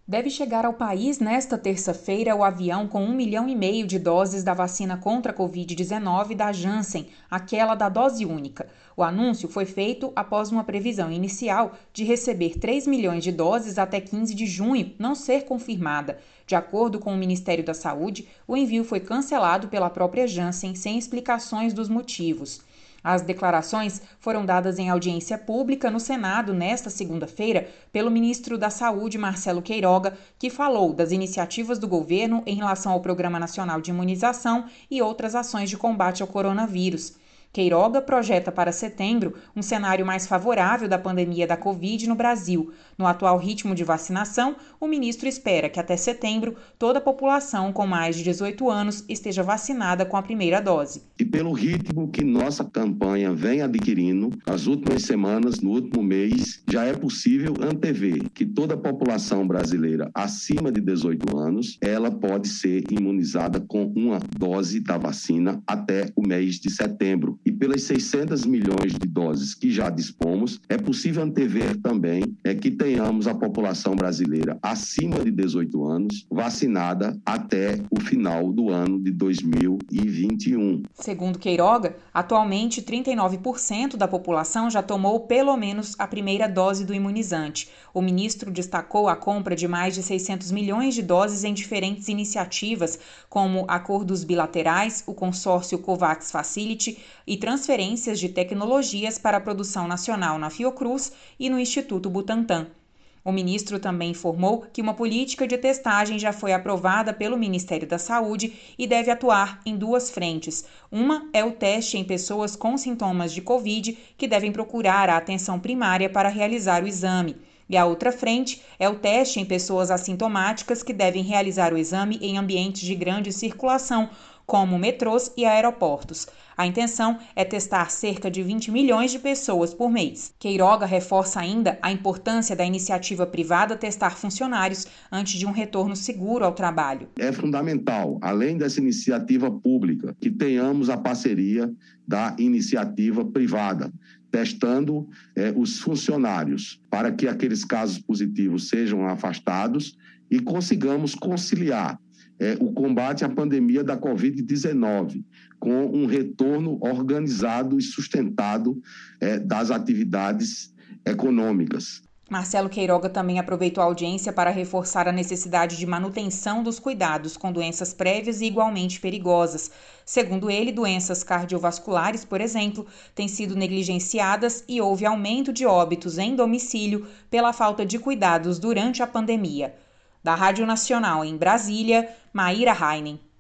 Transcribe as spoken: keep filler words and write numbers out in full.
Deve chegar ao país nesta terça-feira o avião com um milhão e meio de doses da vacina contra a covid dezenove da Janssen, aquela da dose única. O anúncio foi feito após uma previsão inicial de receber três milhões de doses até quinze de junho não ser confirmada. De acordo com o Ministério da Saúde, o envio foi cancelado pela própria Janssen sem explicações dos motivos. As declarações foram dadas em audiência pública no Senado nesta segunda-feira pelo ministro da Saúde, Marcelo Queiroga, que falou das iniciativas do governo em relação ao Programa Nacional de Imunização e outras ações de combate ao coronavírus. Queiroga projeta para setembro um cenário mais favorável da pandemia da Covid no Brasil. No atual ritmo de vacinação, o ministro espera que até setembro toda a população com mais de dezoito anos esteja vacinada com a primeira dose. E pelo ritmo que nossa campanha vem adquirindo, nas últimas semanas, no último mês, já é possível antever que toda a população brasileira acima de dezoito anos, ela pode ser imunizada com uma dose da vacina até o mês de setembro. E pelas seiscentos milhões de doses que já dispomos, é possível antever também é, que tenhamos a população brasileira acima de dezoito anos vacinada até o final do ano de dois mil e vinte e um. Segundo Queiroga, atualmente trinta e nove por cento da população já tomou pelo menos a primeira dose do imunizante. O ministro destacou a compra de mais de seiscentos milhões de doses em diferentes iniciativas, como acordos bilaterais, o consórcio COVAX Facility e transferências de tecnologias para a produção nacional na Fiocruz e no Instituto Butantan. O ministro também informou que uma política de testagem já foi aprovada pelo Ministério da Saúde e deve atuar em duas frentes. Uma é o teste em pessoas com sintomas de Covid que devem procurar a atenção primária para realizar o exame. E a outra frente é o teste em pessoas assintomáticas que devem realizar o exame em ambientes de grande circulação, como metrôs e aeroportos. A intenção é testar cerca de vinte milhões de pessoas por mês. Queiroga reforça ainda a importância da iniciativa privada testar funcionários antes de um retorno seguro ao trabalho. É fundamental, além dessa iniciativa pública, que tenhamos a parceria da iniciativa privada, testando eh, os funcionários para que aqueles casos positivos sejam afastados e consigamos conciliar É, o combate à pandemia da covid dezenove, com um retorno organizado e sustentado é, das atividades econômicas. Marcelo Queiroga também aproveitou a audiência para reforçar a necessidade de manutenção dos cuidados com doenças prévias e igualmente perigosas. Segundo ele, doenças cardiovasculares, por exemplo, têm sido negligenciadas e houve aumento de óbitos em domicílio pela falta de cuidados durante a pandemia. Da Rádio Nacional em Brasília, Maíra Heinen.